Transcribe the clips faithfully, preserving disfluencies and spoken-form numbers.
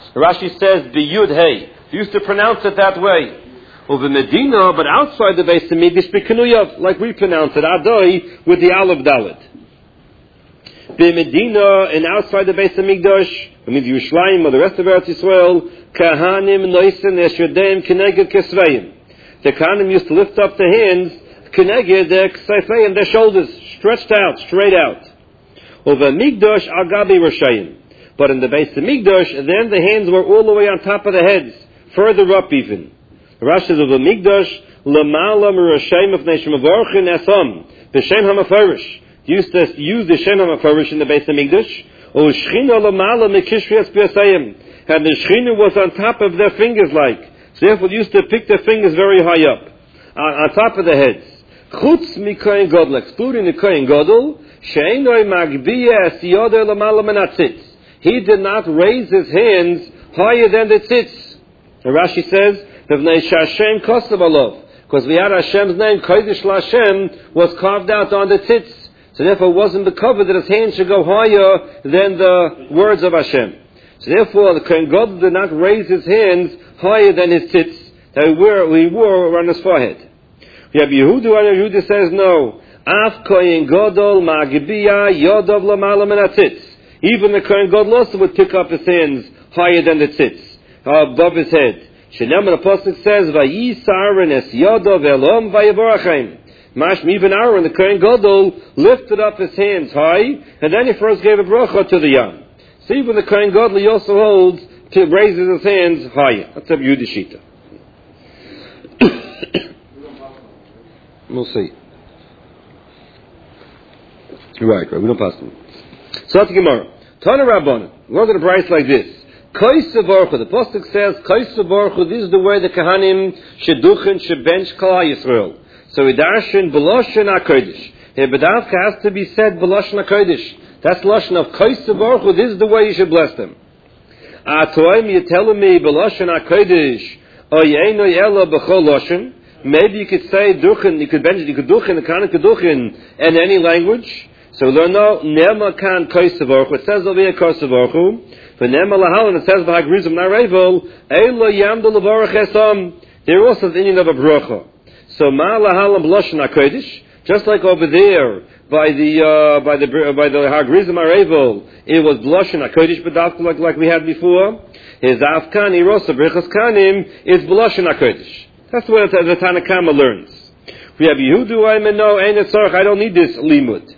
Rashi says, B'yud Hey. They used to pronounce it that way. Over Medina, but outside the Beis Hamikdash, B'Kenuyav, like we pronounce it, Adoi, with the Aleph Dalet. Be Medina, and outside the Beis Hamikdash, I mean Yerushalayim or the rest of Eretz Yisrael, Kahanim Noisen Eshedeim Keneged Kesveim. The Kahanim used to lift up the hands, Keneged their Ksefeim, their shoulders, stretched out, straight out. Over Migdash Agabi Roshayim. But in the Beis Hamikdash, then the hands were all the way on top of the heads, further up even. Rashi says over Migdash, Lamala Meroshaim of Neshim Avorchin Esam, B'Shem HaMafarish. Used to use the Shem HaMafarish in the Beis Hamikdash. O Shechina Lamala Mekishri Espiasayim. And the Shechina was on top of their fingers like. So therefore they used to pick their fingers very high up, on, on top of the heads. Chutz Mikoyin Godel, excluding the Koyin Godel, She'enoi Magbiya Esiyoda Lamala Menatzitz. He did not raise his hands higher than the tzitz. And Rashi says, because we had Hashem's name, Kodesh LaHashem, was carved out on the tzitz. So therefore it wasn't the cover that his hands should go higher than the words of Hashem. So therefore the Kohen Gadol did not raise his hands higher than his tzitz that he wore, he wore on his forehead. Rabbi Yehuda, Yehuda says no. Af Kohen Gadol Magbiya Yodov Lamala Min HaTzitz. Even the Kohen Gadol also would pick up his hands higher than the tzitz, above his head. Shenem the Apostle says, Vayisar es Yodov Elom Vayavorachem. Mashma, even Aaron, the Kohen Gadol, lifted up his hands high, and then he first gave a bracha to the Yam. So even the Kohen Gadol, he also holds to raises his hands higher. That's a Yehuda Shita. We'll see. Right, right, we don't pass them. So that's the Gemara. Tana Rabbanan, look at a price like this. Kaisa Baruch Hu, the Pasuk says, Kaisa Baruch Hu, this is the way the Kahanim sheduchen shebench Kal Yisrael. So we darshan b'loshen HaKodesh. Here, B'davka has to be said b'loshen HaKodesh. That's loshen of Kaisa Baruch Hu, this is the way you should bless them. Atoim, you're telling me b'loshen HaKodesh, oyeino ela b'chol loshen. Maybe you could say duchen, you could bench, you could duchen, the Kahanim could duchen in any language. So we learn now, Nema kan Kaisa Baruch Hu. It says over here Kaisa Baruch Hu. For Nema Lahalan, it says V'hagrizim Narevel, Eilo Yamdu Levarach Esam. There also the Indian of a bracha. So Ma Lahalan B'loshen HaKodesh, just like over there by the uh, by the by the Hagrizim Narevel, it was B'loshen HaKodesh, but like like we had before. His Afkan Irosa Brichas Kanim is B'loshen HaKodesh. That's what the Tanna Kama learns. We have Yehudu Aimeno Ein Etzorach. I don't need this limud.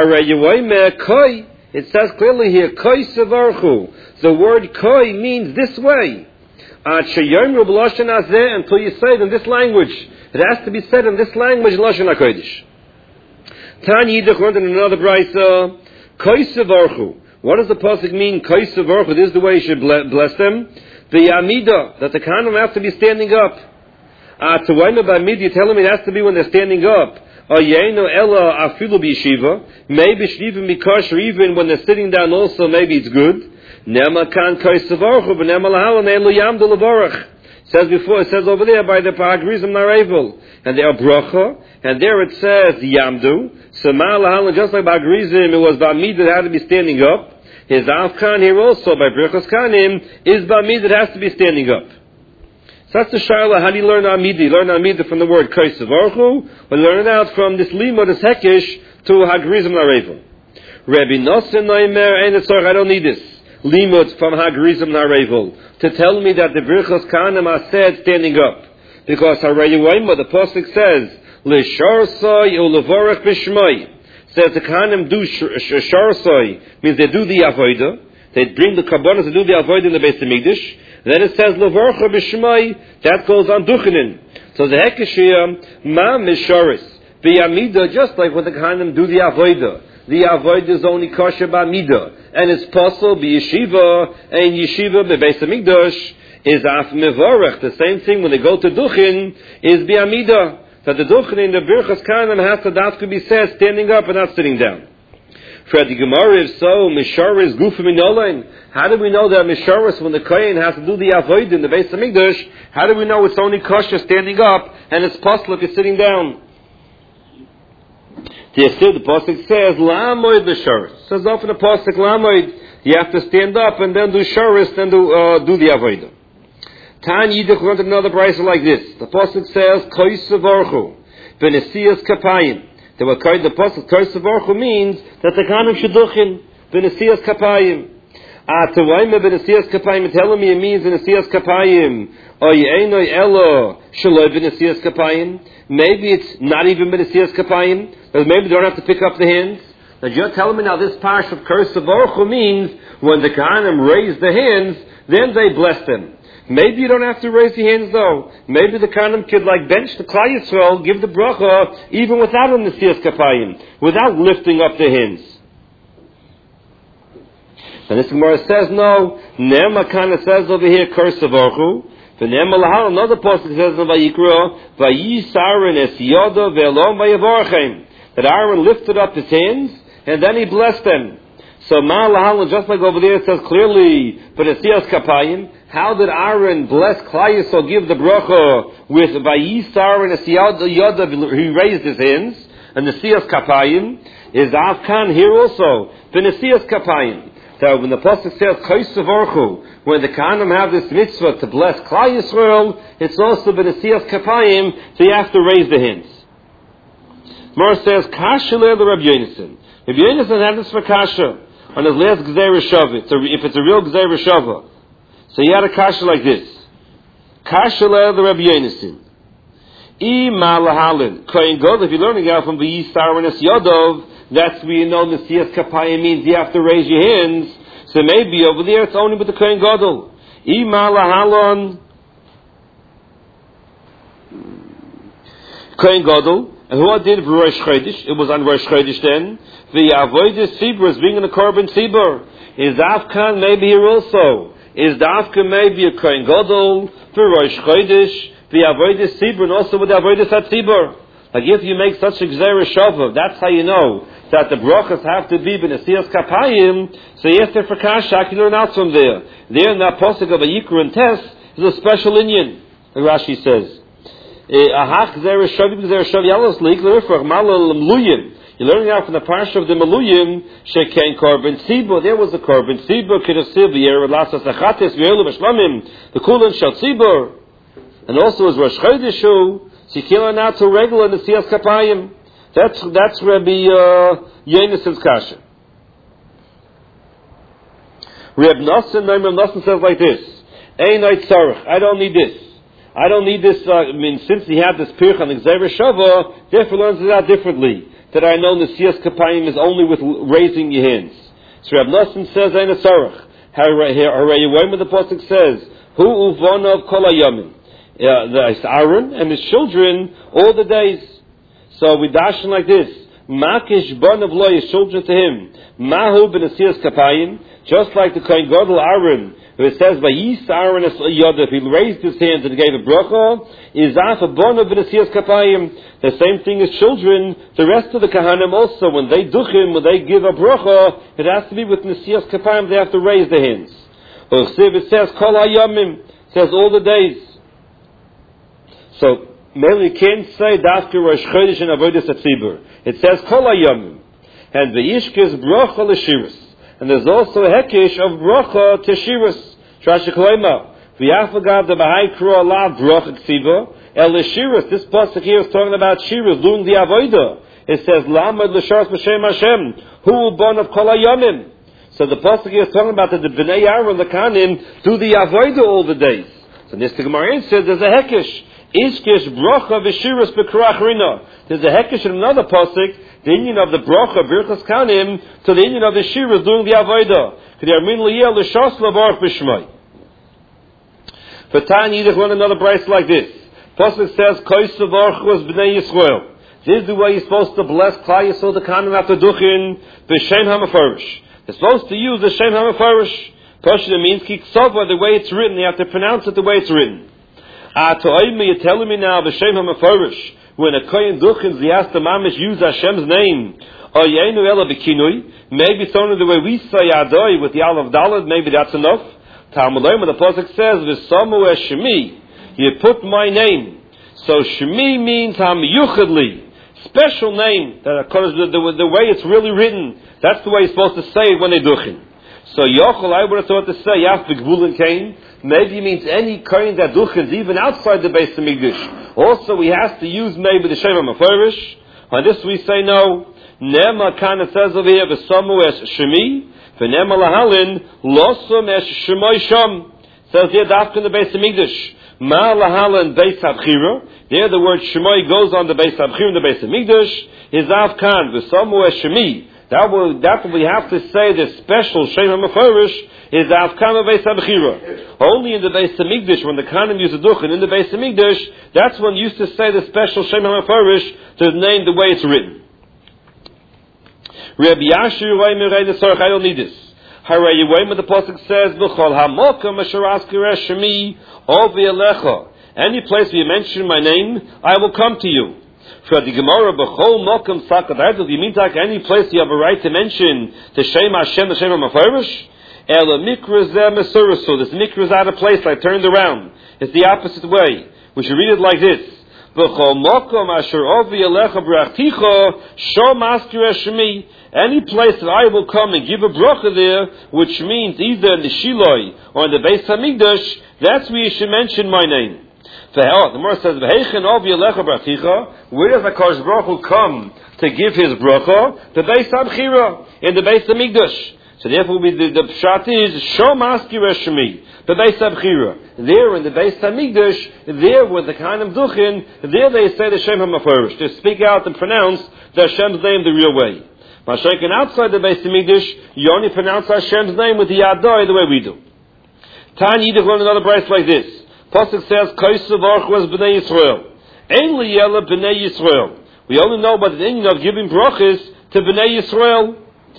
It says clearly here, Koi Sevarchu. The word Koi means this way. Until you say it in this language. It has to be said in this language, Lashon HaKodesh. Tani Yidach learned in another brayso, Koi Sevarchu. What does the pasuk mean, Koi Sevarchu? This is the way you should bless them. The Amida, that the Kahanim have to be standing up. Uh, to Waima by Mid, you're telling me it has to be when they're standing up. Oyeno ella afilu b'yeshiva. Maybe shliva mikosher, even when they're sitting down also, maybe it's good. Nema kan kaisavarchu, but nema lahalan elu yamdu levarach. Says before, it says over there by the Hagrizim Narevel. And they are bracha, and there it says yamdu. So ma lahalan, just like by Hagrizim, it was ba'mid that had to be standing up. His afkan here also, by Brichas Kanim, is ba'mid that has to be standing up. So that's the Shaila. How do you learn Amidi? Learn Amidi from the word Kaisav Orchu, or learn it out from this Lima, this Hekesh, to Hagrizim Narevel. Rabbi Nosson Noimer, Ein Etzorach, I don't need this. Limud from Hagrizim Narevel to tell me that the Birchos Kahanim are said standing up. Because Harayuayma, the Pasuk says, L'sharsoi u'levorach b'shmoi. Says the Kahanim do sharsoi, means they do the avodah. They bring the karbonos to do the avodah in the Beis Hamikdash. Then it says Levarcha b'shmai, that goes on duchenin. So the hekeshiyah ma misharis b'yamida, just like when the Kahanim do the avodah. The avodah is only kosher b'amida, and it's possible b'yeshiva and yeshiva b'Beis Hamikdash is af mevarach. The same thing when they go to duchen is b'amida. That the duchen in the Birchas Kahanim has to that could be said standing up and not sitting down. For the Gemara, if so, Misharis Gufim Inolein. How do we know that Misharis, when the Kohen has to do the Avodah in the Beis Hamikdash, how do we know it's only kosher standing up and it's possible if you're sitting down? The Pasuk says, La'amoid Misharis. It says often the Pasuk, La'amoid, You have to stand up and then do Shoris, then do, uh, do the Avodah. Tan Yidich learned another brisa like this. The Pasuk says, Koyse Vorchu, Benesias Kapayim. The Pasuk Koyse Vorchu means that the Kahanim should duchen, Benesias Kapayim. Ah, to Waime Benesias Kapayim, telling me it means Benesias Kapayim. Oy Einoi Elo, Shaloi Benesias Kapayim. Maybe it's not even Benesias Kapayim, but maybe they don't have to pick up the hands. Now you're telling me now this parsha of Koyse Vorchu means when the Kahanim raise the hands, then they bless them. Maybe you don't have to raise your hands though. Maybe the Kahanim could like bench the Klal Yisrael, give the bracha, even without a Nesiyas Kapayim, without lifting up the hands. And this Gemara says no. Nema kind of says over here, Koyse Vorchu. The Nema Lahal, another pasuk says in Vayikra, Vayisar es yodo ve'elom vayavorchem. That Aaron lifted up his hands and then he blessed them. So Ma Lahal, just like over there, it says clearly, but Nesiyas Kapayim. How did Aaron bless Klal Yisrael, give the bracha with Vayisar and Yoda? He raised his hands, and Nesiyas Kapayim is Avkan here also. The Nesiyas Kapayim. So when the pasuk says Koyse Vorchu, when the Kahanim have this mitzvah to bless Klal Yisrael, it's also the Nesiyas Kapayim. So you have to raise the hands. Mar says Kasha le Rabbi Yonasan. Rabbi Yonasan had this for Kasha on his last Gzeira Shava. If it's a real Gzeira Shava. So he had a kasha like this. Kasha le the Rabbi Yonasan. I malahalin. Kohen Gadol, if you're learning out from the Yisar and Yodov, that's where you know Nesiyas Kapayim means you have to raise your hands. So maybe over there it's only with the Kohen Gadol. I malahalon. Kohen Gadol. And who did for Rosh Chodesh? It was on Rosh Chodesh then. The Avodah Sibur is being in the Korban Sibur. Is Avkan maybe here also? Is Dafka maybe a Kohen Gadol for Rosh Chodesh, the Avodah Sibur, and also with the Avodah Sibur? Like if you make such a Gzeira Shava, that's how you know that the brachas have to be Benesias Kapayim. So yes, for Kasha, you learn out from there. There in that pasuk of a Yikra and Tes is a special inyan. The Rashi says, Ahach Gzeira Shavi Gzeira Shavi Yalos Leik Lerifrach Malal Mluyim. You're learning out from the parsha of the Maluyim, Shekain Korban Tzibur. There was the Korban Tzibur, Kidasiv, Yer Lasas Achates, V'Elu B'Shlamim, the Kulan Shal Tzibur, and also as Rosh Chodesh, so you can't learn out to regular Nesiyas Kapayim. That's that's Rabbi uh, Yonasan's kasha. Reb Nosson, Reb Nosson says like this: Ein tzarich. I don't need this. I don't need this. Uh, I mean, since he had this pirch on the Gzeira Shava, therefore learns it out differently. That I know Nesiyas Kapayim is only with raising your hands. So Reb Nosson says, Ein tzarich. Hooray! When the pasuk says, Hu uvonav kol hayamim. That's Aaron and his children all the days. So we dash like this: Makish banav lo, his children to him. Mahu b'nesiyas kapayim, just like the Kohen Gadol Aaron, who it says by Yis Aaron es Yodef, he raised his hands and gave a bracha. Is af banav b'nesiyas kapayim. The same thing as children. The rest of the Kahanim also, when they duchim, when they give a bracha, it has to be with nesiyas kapayim. They have to raise their hands. Or it says kol hayamim, says all the days. So, merely can't say Dafka Rosh Chodesh and Avodas Tzibur. It says Kol Hayamim. And the Yishkis Bracha L'Shiras. And there's also a Hekish of Bracha to Shiras. Trash Kloima. V'yafagav the Bahai Kro Allah Bracha Ktziva. El L'Shiras. This pasuk here is talking about Shiras, doing the Avodah. It says Lamad L'Sharas B'Shem Hashem. Hu Bon of Kol Hayamim. So the pasuk here is talking about that the Bnei Aaron, the Kahanim, do the Avodah all the days. So this the Gemara says there's a Hekish. Iskish bracha v'shiras b'krach rina. There's a hekish in another pasuk, the union of the bracha birchas kanim to the union of the shiras doing the avodah. K'dermin liyel l'shas lavarch b'shmai. For Tanya, Yidich learn another brace like this. Pasuk says, Koyse Vorchu was b'nei Yisrael. This is the way you're supposed to bless Klal Yisrael the kanim after duchin b'shem hamafarish. You're supposed to use the shem hamafarish. Pashta means kiksova, the way it's written. You have to pronounce it the way it's written. Ah, to me, you're telling me now, B'Shem HaMefarish, when a Kohen Duchins, he has to mamish use Hashem's name, or Yeinu Ela B'Kinui, maybe it's only the way we say Adoi with the Aleph Daled, maybe that's enough. Talmud Oim, the Pasuk says, V'Samu Es Shemi, you put my name. So Shemi means Ham Yuchadli, special name, that according to the, the, the way it's really written, that's the way you're supposed to say it when they Duchin. So Yochel, I would have thought to say, Yaf B'Gvulin Kain, maybe it means any Kain that duchens, even outside the Beis HaMikdash. Also, he has to use maybe the Shem HaMeforish. On this we say no. Nema Kana says over here, V'samu es Shemi, V'nema Lahalin, Losum es Shemoy Sham. Says here, Dafka in the Beis HaMikdash. Ma Lahalin Beis HaBchira. There the word Shemoy goes on the Beis HaBchira in the Beis HaMikdash. Is Avkan, V'samu es Shemi. That will, that will we have to say the special Shem HaMeforish is Avkam Beis HaBchira. Only in the Beis HaMikdash, when the Kahanim use the Duchen in the Beis HaMikdash, that's when used to say the special Shem HaMeforish to name the way it's written. Rabbi Yashir Vayim, I don't need this. Haray Yevayim, the Pasuk says, B'chol HaMokam Asher Askireh Shemi Ovi Alecha. Any place where you mention my name, I will come to you. For the Gemara, B'chol Mokum Sakadar, do you mean like any place you have a right to mention the Shem Hashem, the Shem HaMeforish? Ela Mikra Zeh Mesurasu. This Mikra is out of place, like turned around. It's the opposite way. We should read it like this. B'chol Mokum Asher Ovi Alecha B'rachticha Shom Askireh Shemi. Any place that I will come and give a bracha there, which means either in the Shiloi or in the Beis HaMikdash, that's where you should mention my name. The Gemara says, where does the Kodesh Baruch Hu come to give his bracha? The Beis HaBchira, in the Beis HaMikdash. So therefore the, the, the pshat is, Shom Askireh Shemi, the Beis HaBchira. There in the Beis HaMikdash, there with the Kahanim Duchen, there they say the Shem HaMeforish. They speak out and pronounce the Hashem's name the real way. Mashiach, outside the Beis HaMikdash, you only pronounce Hashem's name with the Yadai the way we do. Tani Yidich learned another verse like this. Pasuk says, Kaisav Baruch was B'nai Yisrael. Ein liyela B'nai Yisrael. We only know about the ending of giving brachas to B'nai Yisrael.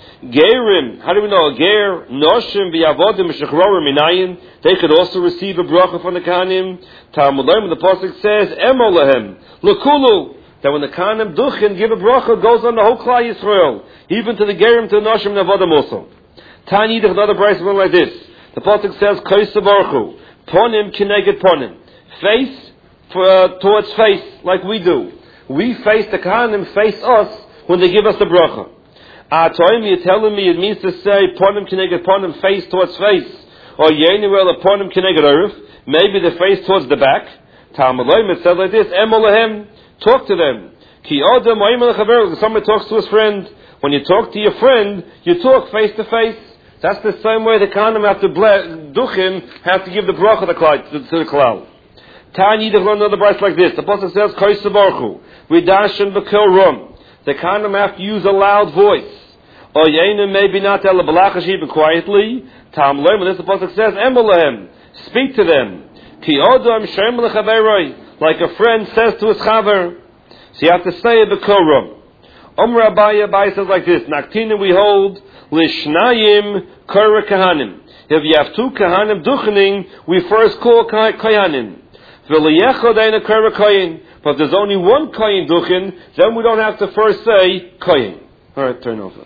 Gerim, how do we know? Ger, Noshim, V'yavodim, Shechrorim, Minayin. They could also receive a bracha from the Kahanim. Talmud Leim, the Pasuk says, Emolahem, L'kulu. That when the Kahanim Duchen give a bracha, goes on the whole Klal Yisrael. Even to the Gerim, to the Noshim, and Avodim also. Tani Yidich, another verse went like this. The Pasuk says, Kaisav Baruch Hu. Ponim kineged ponim. Face for, uh, towards face, like we do. We face the Kahanim, face us, when they give us the bracha. Atoim, you're telling me it means to say, ponim kineged ponim, face towards face. Or yenuel, ponim kineged earth, maybe the face towards the back. Talmud Leim, it says like this, Emolahem, talk to them. Ki odem oimel chaver, somebody talks to his friend. When you talk to your friend, you talk face to face. That's the same way the Kahanim have to bless, Duchen have to give the bracha to the Klal. Tani Yidich learned another verse like this. The Pasuk says, Kaisav Baruch Hu, Vidashin B'kel Rum. The Kahanim have to use a loud voice. Or Yeinu maybe not tell the Balachash even quietly. Tam Leim, this the Pasuk says, Emolahem, speak to them. Ki Odom Shem L'chaveroi, like a friend says to his chaver. So you have to say it B'kel Rum. Omer Abaye, Abaye says like this, Naktina we hold, Lishnayim Kara Kahanim. If you have two Kahanim Duchening, we first call Kahanim. V'liyechod Kara Kayin. But if there's only one Kayin Duchen, then we don't have to first say Kayin. Alright, turn over.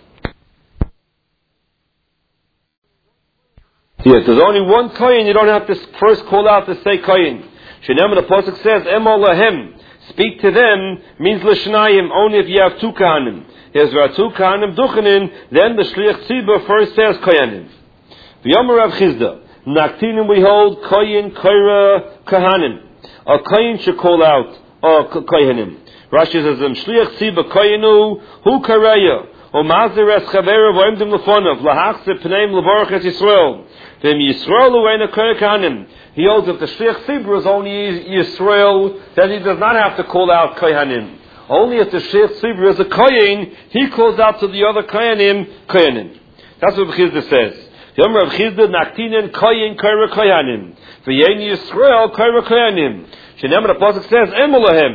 Yes, there's only one Kayin, you don't have to first call out to say Kayin. Shenem, the Pasuk says, Emolahem, speak to them, means Lishnayim, only if you have two Kahanim. If there are two Kahanim Duchenin, then the Shliach Tzibur first says Kayanim. V'yomer Rav Chizda, Naktinim we hold Kayin Kaira Kahanim. A Kayin should call out, or Kayanim. Rashi says, Shliach Tzibur Kayinu, Hu Karaya, O Mazer Es Chavera V'oimdim Lefonav, Lahachse Pneim Levorach Es Yisrael. V'im Yisrael U'ena Kaira Kahanim. He holds if the Shliach Tzibur is only Yisrael, then he does not have to call out Kayanim. Only if the Sheikh Tzibur is a Kohen, he calls out to the other Kohanim, Kohanim. That's what Chizda says. Yom Rav Chizda, Naktinen, Kohen, Koira, Kohanim. V'yein Yisrael, Koira, Kohanim. Shenem, the Pasuk says, Emolahem.